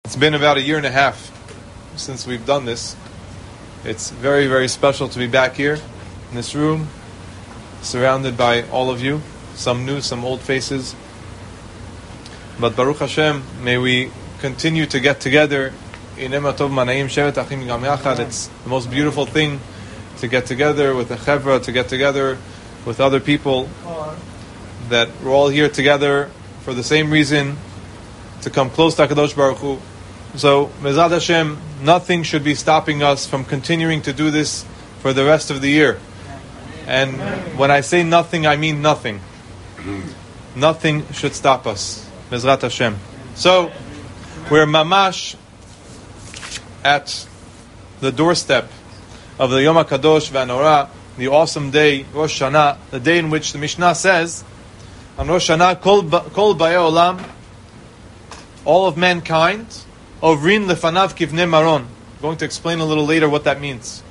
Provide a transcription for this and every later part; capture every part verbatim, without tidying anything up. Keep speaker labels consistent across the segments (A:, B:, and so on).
A: It's been about a year and a half since we've done this. It's very, very special to be back here in this room, surrounded by all of you, some new, some old faces. But Baruch Hashem, may we continue to get together in Ema Tov Manaim Shevet Achim Gam Yachad. It's the most beautiful thing to get together with a chevra, to get together with other people, that we're all here together for the same reason, to come close to HaKadosh Baruch Hu. So, Mezad Hashem, nothing should be stopping us from continuing to do this for the rest of the year. And when I say nothing, I mean nothing. Nothing should stop us. Mezrat Hashem. So, we're mamash at the doorstep of the Yom HaKadosh V'Hanorah, the awesome day, Rosh Hashanah, the day in which the Mishnah says, on Rosh Hashanah, Kol Ba'ei Olam, all of mankind, Ovrin lefanav kivnei maron. I'm going to explain a little later what that means.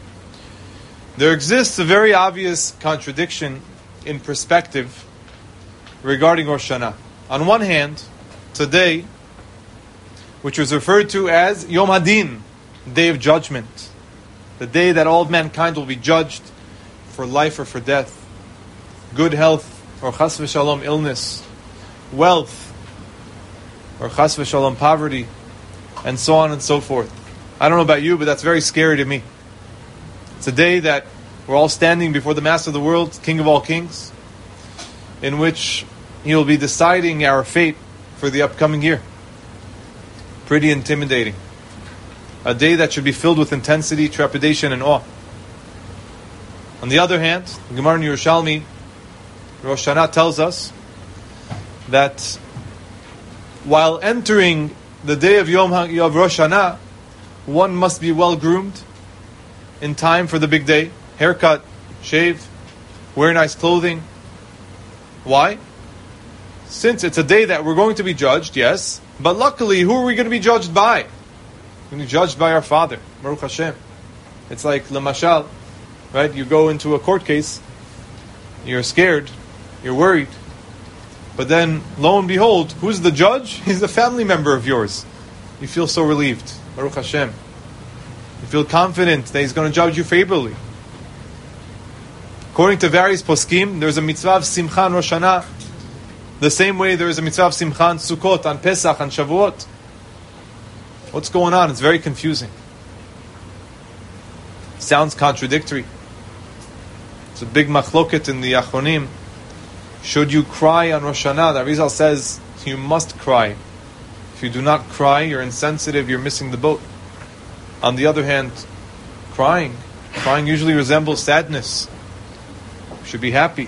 A: There exists a very obvious contradiction in perspective regarding Rosh Hashanah. On one hand, today, which was referred to as Yom Hadin, Day of Judgment, the day that all of mankind will be judged for life or for death, good health or chas v'shalom illness, wealth or chas v'shalom poverty, and so on and so forth. I don't know about you, but that's very scary to me. It's a day that we're all standing before the Master of the world, King of all kings, in which He will be deciding our fate for the upcoming year. Pretty intimidating. A day that should be filled with intensity, trepidation, and awe. On the other hand, the Gemara in Yerushalmi, Rosh Hashanah tells us that while entering the day of Yom Ha- of Rosh Hashanah, one must be well groomed in time for the big day. Haircut, shave, wear nice clothing. Why? Since it's a day that we're going to be judged, yes, but luckily, who are we going to be judged by? We're going to be judged by our Father, Baruch Hashem. It's like Lamashal, right? You go into a court case, you're scared, you're worried, but then, lo and behold, who's the judge? He's a family member of yours. You feel so relieved. Baruch Hashem. You feel confident that He's going to judge you favorably. According to various poskim, there's a mitzvah of Simcha on Rosh Hashanah. The same way there is a mitzvah of Simcha on Sukkot, on Pesach, on Shavuot. What's going on? It's very confusing. Sounds contradictory. It's a big machloket in the Achronim. Should you cry on Rosh Hashanah? The Arizal says you must cry. If you do not cry, you're insensitive, you're missing the boat. On the other hand, crying, crying usually resembles sadness. You should be happy.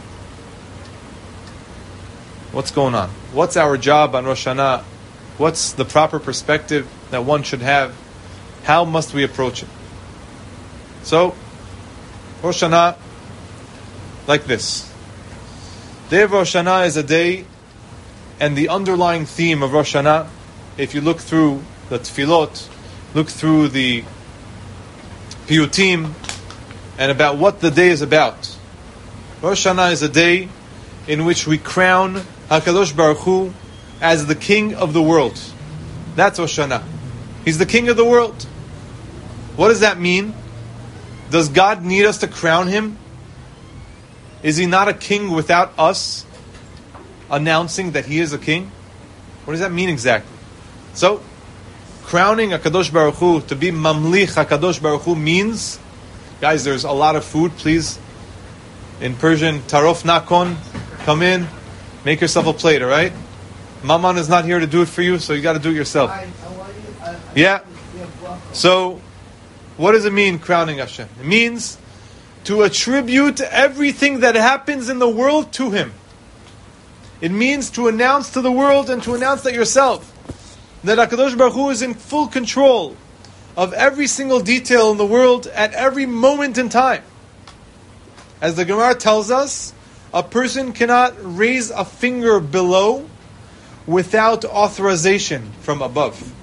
A: What's going on? What's our job on Rosh Hashanah? What's the proper perspective that one should have? How must we approach it? So, Rosh Hashanah, like this. Day of Rosh Hashanah is a day, and the underlying theme of Rosh Hashanah, if you look through the tefillot, look through the piyutim, and about what the day is about. Rosh Hashanah is a day in which we crown HaKadosh Baruch Hu as the King of the world. That's Rosh Hashanah. He's the King of the world. What does that mean? Does God need us to crown Him? Is He not a king without us announcing that He is a king? What does that mean exactly? So, crowning HaKadosh Baruch Hu, to be Mamlich HaKadosh Baruch Hu means, guys, there's a lot of food, please. In Persian, Tarof Nakon, come in, make yourself a plate, alright? Maman is not here to do it for you, so you got to do it yourself. Yeah. So, what does it mean, crowning Hashem? It means to attribute everything that happens in the world to Him. It means to announce to the world and to announce that yourself, that HaKadosh Baruch Hu is in full control of every single detail in the world at every moment in time. As the Gemara tells us, a person cannot raise a finger below without authorization from above.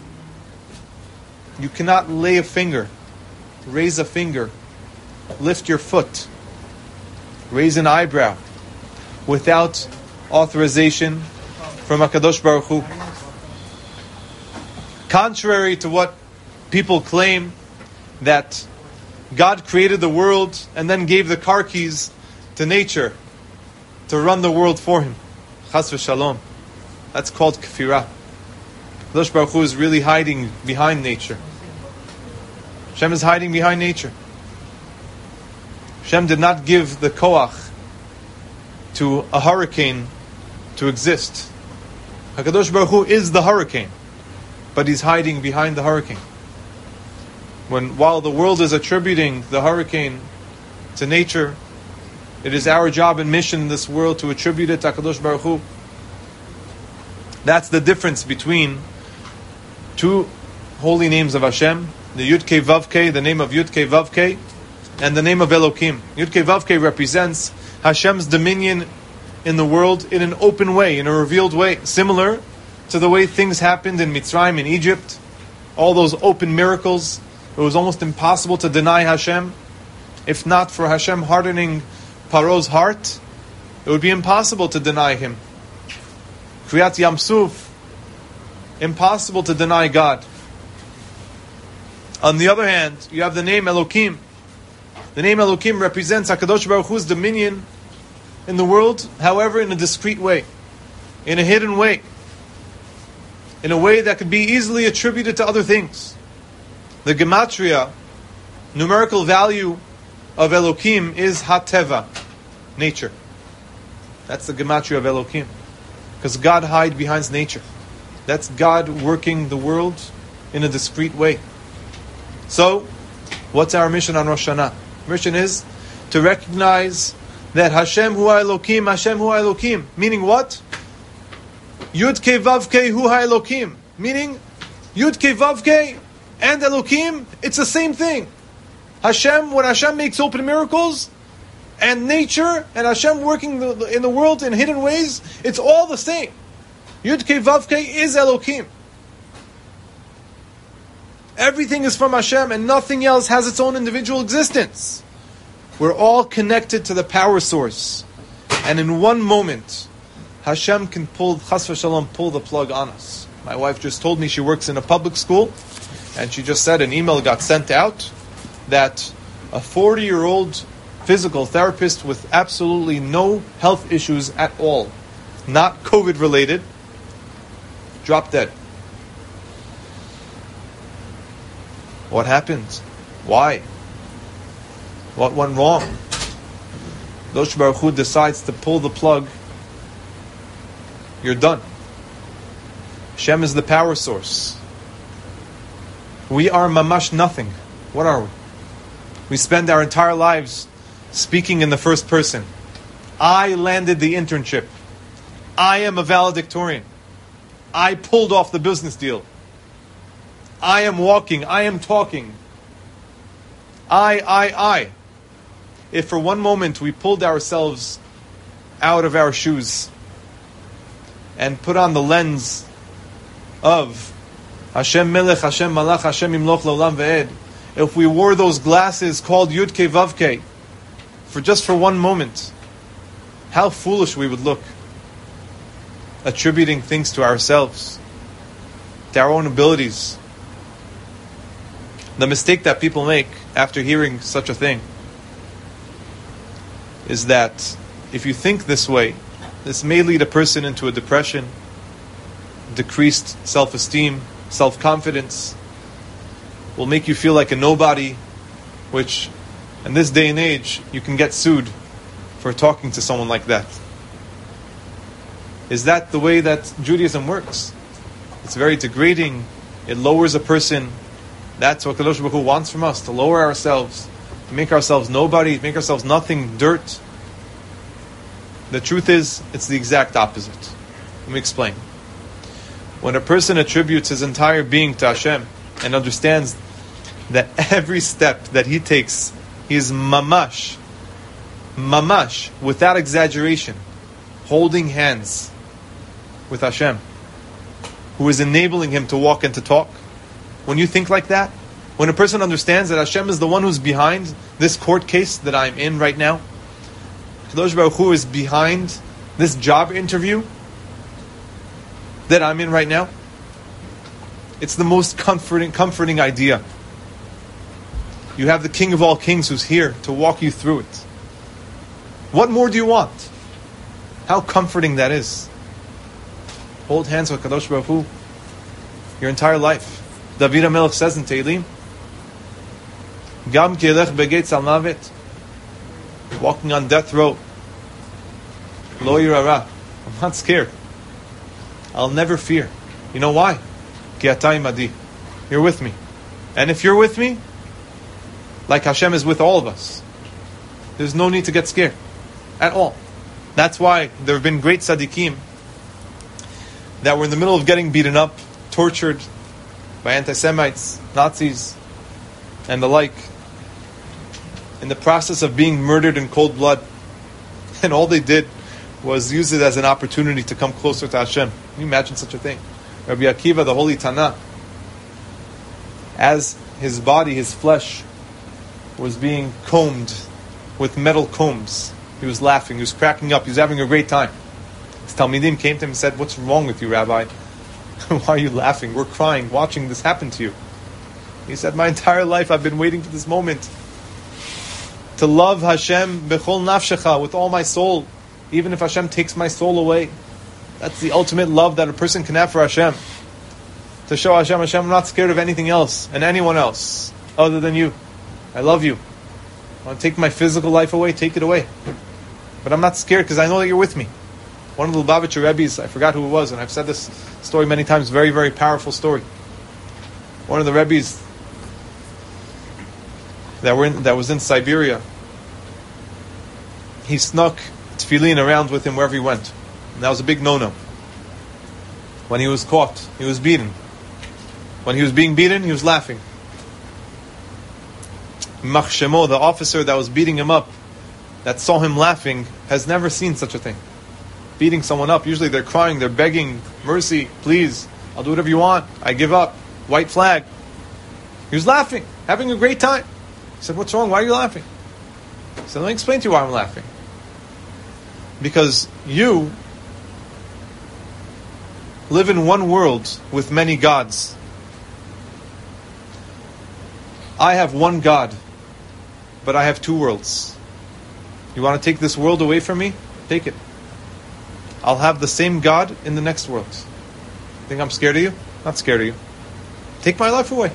A: You cannot lay a finger, raise a finger, lift your foot, raise an eyebrow without authorization from HaKadosh Baruch Hu. Contrary to what people claim, that God created the world and then gave the car keys to nature to run the world for Him. Chas v'shalom. That's called kfirah. Kadosh Baruch Hu is really hiding behind nature. Hashem is hiding behind nature. Hashem did not give the koach to a hurricane to exist. HaKadosh Baruch Hu is the hurricane, but He's hiding behind the hurricane. When while the world is attributing the hurricane to nature, it is our job and mission in this world to attribute it to HaKadosh Baruch Hu. That's the difference between two holy names of Hashem, the Yud Kei Vav Kei, the name of Yud Kei Vav Kei, and the name of Elokim. Yud Kei Vav Kei represents Hashem's dominion in the world in an open way, in a revealed way, similar to the way things happened in Mitzrayim, in Egypt. All those open miracles, it was almost impossible to deny Hashem. If not for Hashem hardening Paro's heart, it would be impossible to deny Him. Kriyat Yam Suf, impossible to deny God. On the other hand, you have the name Elokim. The name Elokim represents HaKadosh Baruch Hu's dominion in the world, however, in a discreet way, in a hidden way, in a way that could be easily attributed to other things. The gematria, numerical value of Elokim is Hateva, nature. That's the gematria of Elokim. Because God hides behind nature. That's God working the world in a discreet way. So, what's our mission on Rosh Hashanah? Mission is to recognize that Hashem Hu Elokim, Hashem Hu Elokim. Meaning what? Yud Kei Vav Kei Hu Elokim. Meaning, Yud Kei Vav Kei and Elokim, it's the same thing. Hashem, when Hashem makes open miracles, and nature, and Hashem working the, in the world in hidden ways, it's all the same. Yud Kei Vav Kei is Elokim. Everything is from Hashem, and nothing else has its own individual existence. We're all connected to the power source. And in one moment, Hashem can pull, chas v'shalom, pull the plug on us. My wife just told me she works in a public school, and she just said an email got sent out that a forty-year-old physical therapist with absolutely no health issues at all, not COVID related, dropped dead. What happened? Why? What went wrong? Kadosh Baruch Hu decides to pull the plug. You're done. Hashem is the power source. We are mamash nothing. What are we? We spend our entire lives speaking in the first person. I landed the internship. I am a valedictorian. I pulled off the business deal. I am walking. I am talking. I, I, I. If for one moment we pulled ourselves out of our shoes and put on the lens of Hashem Melech, Hashem Malach, Hashem Imloch L'olam Ve'ed, if we wore those glasses called Yud Kei Vav Kei for just for one moment, how foolish we would look, attributing things to ourselves, to our own abilities. The mistake that people make after hearing such a thing is that if you think this way, this may lead a person into a depression, decreased self-esteem, self-confidence, will make you feel like a nobody, which in this day and age you can get sued for talking to someone like that. Is that the way that Judaism works? It's very degrading. It lowers a person. That's what Kadosh Baruch Hu wants from us, to lower ourselves, to make ourselves nobody, make ourselves nothing, dirt. The truth is, it's the exact opposite. Let me explain. When a person attributes his entire being to Hashem and understands that every step that he takes, he is mamash, mamash, without exaggeration, holding hands with Hashem, who is enabling him to walk and to talk. When you think like that, when a person understands that Hashem is the one who's behind this court case that I'm in right now, Kadosh Baruch Hu is behind this job interview that I'm in right now, It's the most comforting, comforting idea. You have the King of all kings who's here to walk you through it. What more do you want? How comforting that is. Hold hands with Kadosh Baruch Hu your entire life. David HaMelech says in Tehillim, Gam kelech begetz al mavet, walking on death row, lo yirara, I'm not scared. I'll never fear. You know why? Ki atay madi, you're with me. And if you're with me, like Hashem is with all of us, there's no need to get scared at all. That's why there have been great tzaddikim that were in the middle of getting beaten up, tortured by anti-Semites, Nazis, and the like, in the process of being murdered in cold blood. And all they did was use it as an opportunity to come closer to Hashem. Can you imagine such a thing? Rabbi Akiva, the holy Tana, as his body, his flesh, was being combed with metal combs, he was laughing, he was cracking up, he was having a great time. His Talmidim came to him and said, "What's wrong with you, Rabbi? Why are you laughing? We're crying, watching this happen to you." He said, "My entire life I've been waiting for this moment to love Hashem bechol nafshecha, with all my soul, even if Hashem takes my soul away." That's the ultimate love that a person can have for Hashem. To show Hashem, Hashem, I'm not scared of anything else and anyone else other than you. I love you. I want to take my physical life away, take it away. But I'm not scared because I know that you're with me. One of the Lubavitcher Rebbes, I forgot who it was, and I've said this story many times, very, very powerful story. One of the Rebbes that were in, that was in Siberia, he snuck tefillin around with him wherever he went. And that was a big no-no. When he was caught, he was beaten. When he was being beaten, he was laughing. Machshemo, the officer that was beating him up, that saw him laughing, has never seen such a thing. Beating someone up, usually they're crying, they're begging, mercy, please, I'll do whatever you want, I give up, white flag. He was laughing, having a great time. He said, "What's wrong? Why are you laughing?" He said, "Let me explain to you why I'm laughing. Because you live in one world with many gods. I have one God, but I have two worlds. You want to take this world away from me? Take it. I'll have the same God in the next world. Think I'm scared of you? Not scared of you. Take my life away."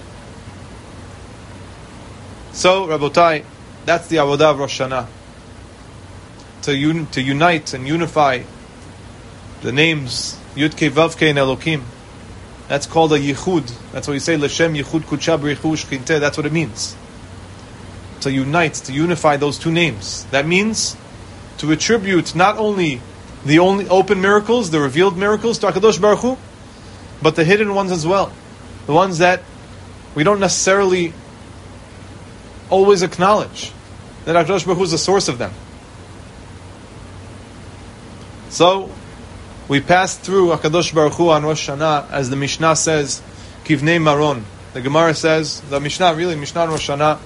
A: So, Rabotai, that's the Avodah of Rosh Hashanah. To, un- to unite and unify the names Yud-Kei, Vav-Kei, and Elokim. That's called a Yichud. That's what you say, L'Shem Yichud Kudsha B'Richu Shchinteh. That's what it means. To unite, to unify those two names. That means to attribute not only the only open miracles, the revealed miracles to HaKadosh Baruch Hu, but the hidden ones as well. The ones that we don't necessarily always acknowledge that HaKadosh Baruch Hu is the source of them. So, we passed through HaKadosh Baruch Hu on Rosh Hashanah, as the Mishnah says, Kivnei Maron. The Gemara says, the Mishnah, really, Mishnah on Rosh Hashanah,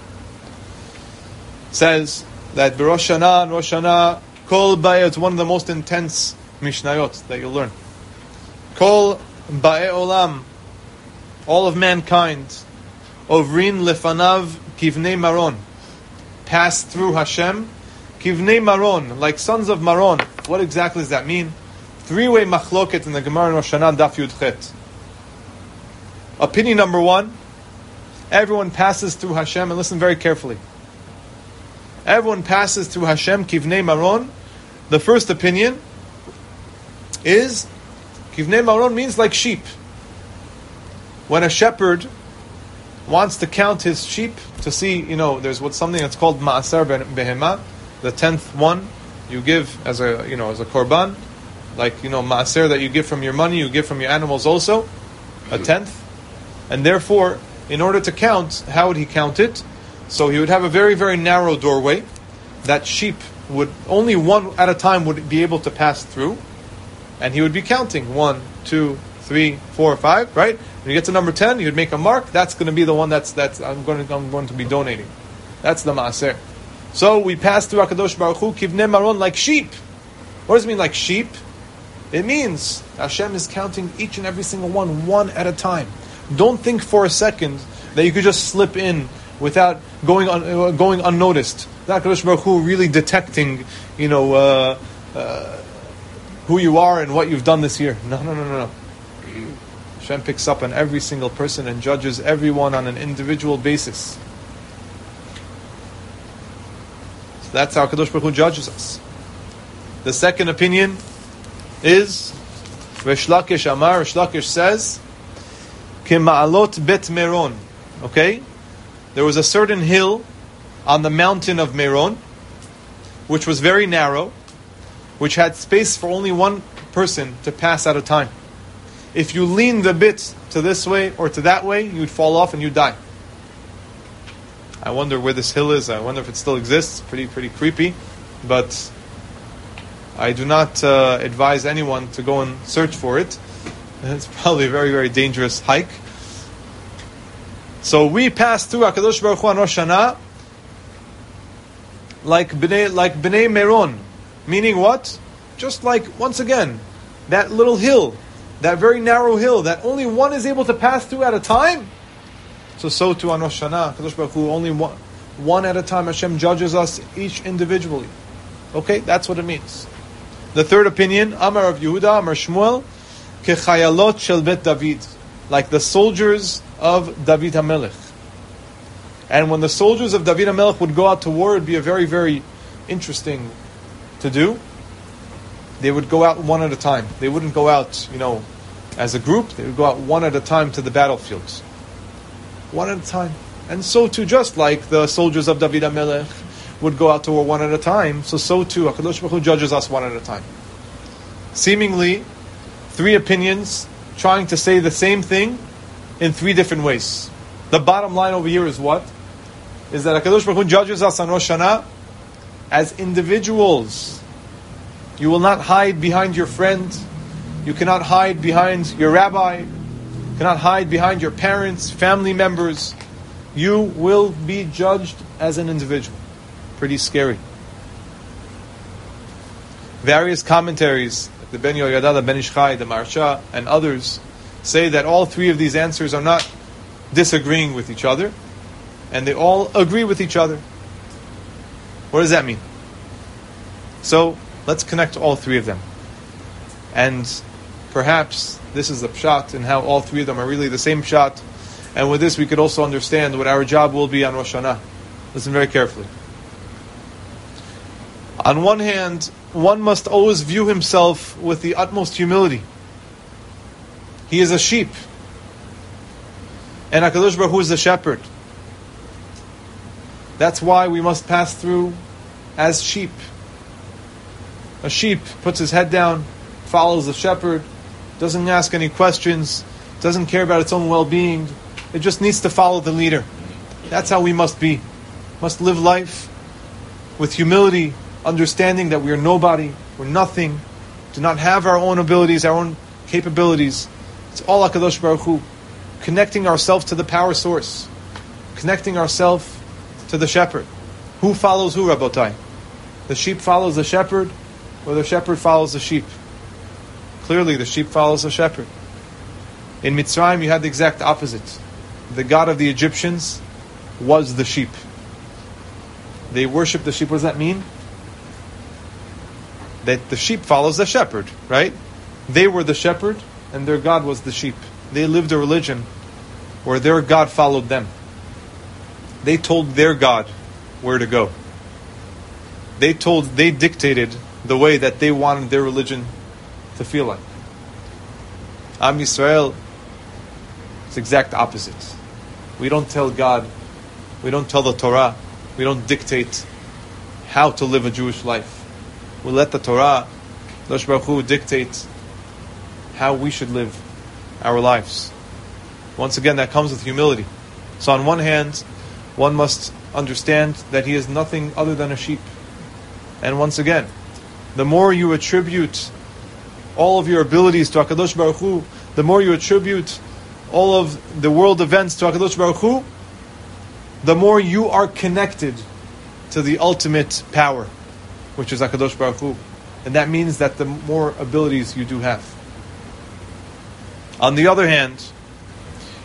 A: says that Rosh Hashanah and Rosh Hashanah, Kol Ba'e, it's one of the most intense Mishnayot that you'll learn. Kol Ba'e Olam, all of mankind, Ovrin Lefanav Kivnei Maron, pass through Hashem, Kivnei Maron, like sons of Maron. What exactly does that mean? Three-way machloket in the Gemara in Rosh Hashanah, Daf Yud Chet. Opinion number one, everyone passes through Hashem, and listen very carefully. Everyone passes through Hashem, Kivnei Maron. The first opinion is, Kivnei Maron means like sheep. When a shepherd wants to count his sheep, to see, you know, there's what's something that's called Ma'asar Behema, the tenth one you give as a, you know, as a korban, like, you know, Ma'aser that you give from your money, you give from your animals also, a tenth. And therefore, in order to count, how would he count it? So he would have a very, very narrow doorway that sheep would, only one at a time would be able to pass through. And he would be counting, one, two, three, four, five, right? When you get to number ten, you'd make a mark, that's going to be the one that's, that's I'm going to, I'm going to be donating. That's the Ma'aser. So we pass through HaKadosh Baruch Hu, Kivnei Maron, like sheep. What does it mean, like sheep? It means Hashem is counting each and every single one, one at a time. Don't think for a second that you could just slip in without going un, uh, going unnoticed. Not HaKadosh Baruch Hu really detecting, you know, uh, uh, who you are and what you've done this year. No, no, no, no, no. Hashem picks up on every single person and judges everyone on an individual basis. So that's how HaKadosh Baruch Hu judges us. The second opinion is, Resh Lakish Amar, Resh Lakish says, Kema'alot Bet Meron. Okay? There was a certain hill on the mountain of Meron, which was very narrow, which had space for only one person to pass at a time. If you leaned a bit to this way or to that way, you'd fall off and you'd die. I wonder where this hill is. I wonder if it still exists. Pretty, pretty creepy. But I do not uh, advise anyone to go and search for it. It's probably a very, very dangerous hike. So we passed through HaKadosh Baruch Hu on Rosh Hashanah like Bnei, like Bnei Meron. Meaning what? Just like, once again, that little hill, that very narrow hill that only one is able to pass through at a time. So, so too on Rosh Hashanah, HaKadosh Baruch Hu, only one, one at a time, Hashem judges us each individually. Okay, that's what it means. The third opinion, Amar of Yehuda, Amar Shmuel, Kechayalot shel Bet David, like the soldiers of David HaMelech. And when the soldiers of David HaMelech would go out to war, it would be a very, very interesting to do. They would go out one at a time. They wouldn't go out, you know, as a group. They would go out one at a time to the battlefields. One at a time. And so too, just like the soldiers of David HaMelech would go out to war one at a time, so so too, HaKadosh Baruch Hu judges us one at a time. Seemingly, three opinions trying to say the same thing in three different ways. The bottom line over here is what? Is that HaKadosh Baruch Hu judges us on Rosh Hashanah as individuals. You will not hide behind your friend. You cannot hide behind your rabbi. You cannot hide behind your parents, family members. You will be judged as an individual. Pretty scary. Various commentaries, like the Ben Yoyada, the Ben Ish Chai, the Maharsha, and others, say that all three of these answers are not disagreeing with each other, and they all agree with each other. What does that mean? So, let's connect all three of them. And perhaps this is the pshat in how all three of them are really the same pshat. And with this we could also understand what our job will be on Rosh Hashanah. Listen very carefully. On one hand, one must always view himself with the utmost humility. He is a sheep. And HaKadosh Baruch Hu is the shepherd. That's why we must pass through as sheep. A sheep puts his head down, follows the shepherd, doesn't ask any questions, doesn't care about its own well-being. It just needs to follow the leader. That's how we must be. Must live life with humility, understanding that we are nobody, we're nothing, do not have our own abilities, our own capabilities. It's all HaKadosh Baruch Hu. Connecting ourselves to the power source. Connecting ourselves to the shepherd. Who follows who, Rabotai? The sheep follows the shepherd, or the shepherd follows the sheep? Clearly the sheep follows the shepherd. In Mitzrayim you had the exact opposite. The god of the Egyptians was the sheep. They worshipped the sheep. What does that mean? That the sheep follows the shepherd, right? They were the shepherd and their god was the sheep. They lived a religion where their god followed them. They told their god where to go. They told, they dictated the way that they wanted their religion to feel like. Am Yisrael, it's the exact opposite. We don't tell God, we don't tell the Torah, we don't dictate how to live a Jewish life. We let the Torah, Kadosh Baruch Hu, dictate how we should live our lives. Once again, that comes with humility. So on one hand, one must understand that he is nothing other than a sheep. And once again, the more you attribute all of your abilities to HaKadosh Baruch Hu, the more you attribute all of the world events to HaKadosh Baruch Hu, the more you are connected to the ultimate power, which is HaKadosh Baruch Hu. And that means that the more abilities you do have. On the other hand,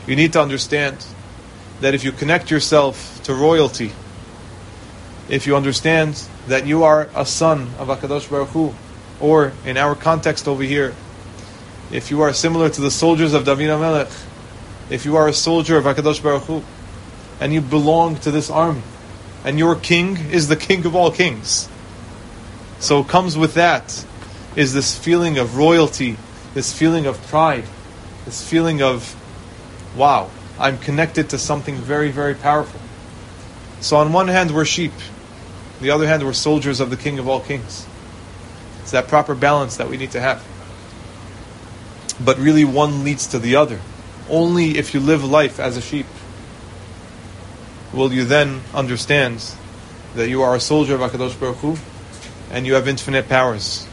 A: You need to understand that if you connect yourself to royalty, if you understand that you are a son of HaKadosh Baruch Hu, or in our context over here, if you are similar to the soldiers of David HaMelech, if you are a soldier of HaKadosh Baruch Hu, and you belong to this army, and your king is the king of all kings. So it comes with that is this feeling of royalty, this feeling of pride, this feeling of, wow, I'm connected to something very, very powerful. So on one hand we're sheep, on the other hand we're soldiers of the King of all kings. It's that proper balance that we need to have. But really one leads to the other. Only if you live life as a sheep will you then understand that you are a soldier of HaKadosh Baruch Hu and you have infinite powers.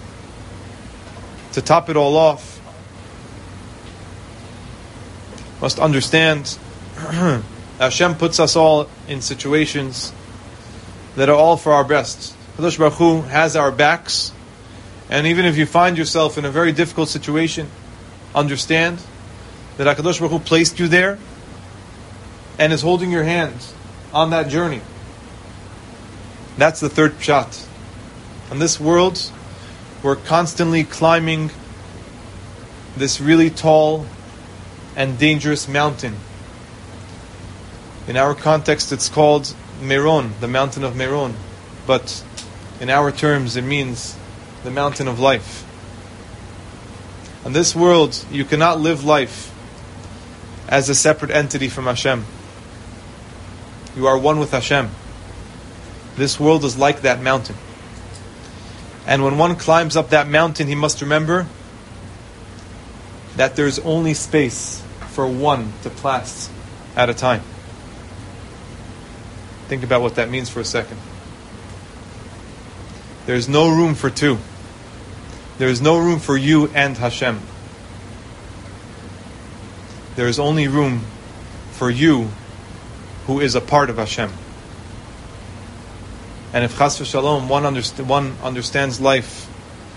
A: To top it all off, must understand Hashem puts us all in situations that are all for our best. HaKadosh Baruch Hu has our backs, and even if you find yourself in a very difficult situation, understand that HaKadosh Baruch Hu placed you there and is holding your hand on that journey. That's the third pshat. In this world, we're constantly climbing this really tall and dangerous mountain. In our context, it's called Meron, the mountain of Meron. But in our terms, it means the mountain of life. In this world, you cannot live life as a separate entity from Hashem. You are one with Hashem. This world is like that mountain. And when one climbs up that mountain, he must remember that there's only space for one to pass at a time. Think about what that means for a second. There's no room for two. There is no room for you and Hashem. There is only room for you who is a part of Hashem. And if Chas v'Shalom, one, underst- one understands life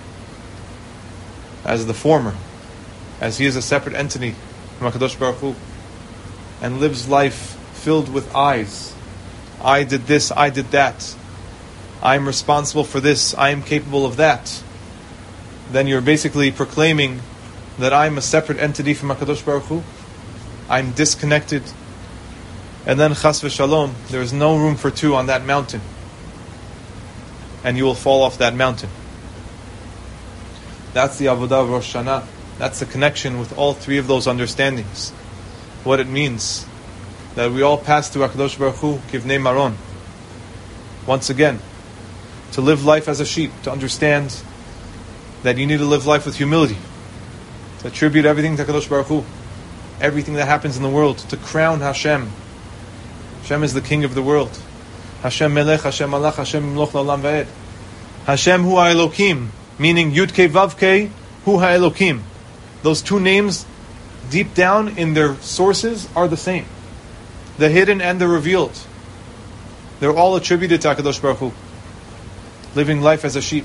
A: as the former, as he is a separate entity from HaKadosh Baruch Hu, and lives life filled with I's. I did this, I did that. I am responsible for this, I am capable of that. Then you're basically proclaiming that I'm a separate entity from HaKadosh Baruch Hu. I'm disconnected. And then Chas v'Shalom, there is no room for two on that mountain. And you will fall off that mountain. That's the Avodah of Rosh Hashanah. That's the connection with all three of those understandings. What it means that we all pass through HaKadosh Baruch Hu, Kivnei Maron. Once again, to live life as a sheep, to understand that you need to live life with humility, to attribute everything to HaKadosh Baruch Hu, everything that happens in the world, to crown Hashem. Hashem is the king of the world. Hashem Melech, Hashem Malach, Hashem Imloch L'Olam Va'ed. Hashem Hu HaElokim, meaning Yud Kei Vav Kei Hu HaElokim. Those two names, deep down in their sources, are the same. The hidden and the revealed. They're all attributed to HaKadosh Baruch Hu. Living life as a sheep.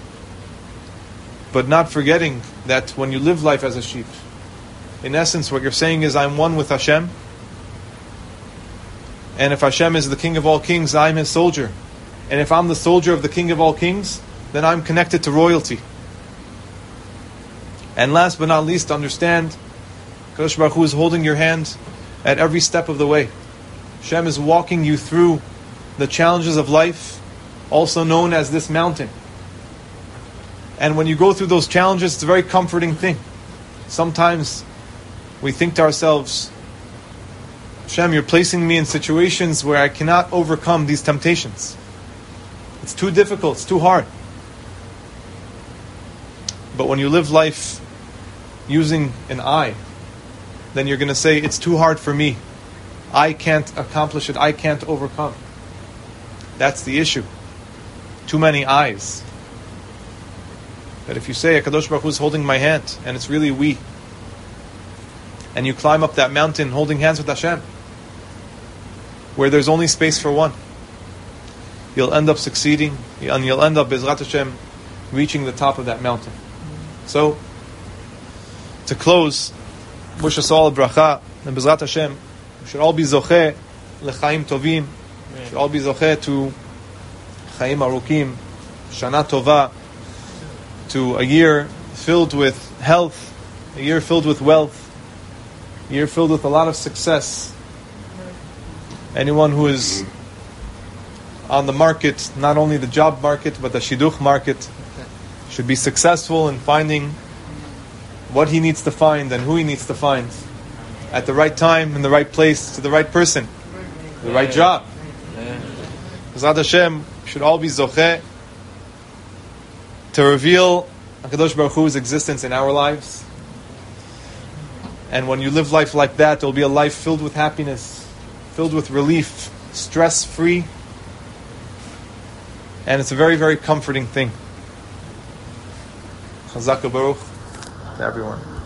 A: But not forgetting that when you live life as a sheep, in essence what you're saying is, I'm one with Hashem. And if Hashem is the King of all kings, I'm His soldier. And if I'm the soldier of the King of all kings, then I'm connected to royalty. And last but not least, understand, HaKadosh Baruch Hu is holding your hand at every step of the way. Hashem is walking you through the challenges of life, also known as this mountain. And when you go through those challenges, it's a very comforting thing. Sometimes we think to ourselves, Hashem, you're placing me in situations where I cannot overcome these temptations. It's too difficult, it's too hard. But when you live life using an I, then you're going to say, it's too hard for me. I can't accomplish it, I can't overcome. That's the issue. Too many I's. But if you say, HaKadosh Baruch Hu is holding my hand, and it's really we, and you climb up that mountain holding hands with Hashem, where there's only space for one, you'll end up succeeding, and you'll end up, Bezrat Hashem, reaching the top of that mountain. So, to close, wish us all a bracha And B'ezrat Hashem, we should all be zocheh lechaim tovim. We should all be zocheh to chaim arukim, shana tova, to a year filled with health, a year filled with wealth, a year filled with a lot of success. Anyone who is on the market, not only the job market, but the shidduch market, should be successful in finding what he needs to find and who he needs to find at the right time, in the right place, to the right person, the right job. B'ezrat Hashem, should all be zocheh to reveal HaKadosh Baruch Hu's existence in our lives. And when you live life like that, it will be a life filled with happiness, filled with relief, stress-free. And it's a very, very comforting thing. Chazak Baruch to everyone.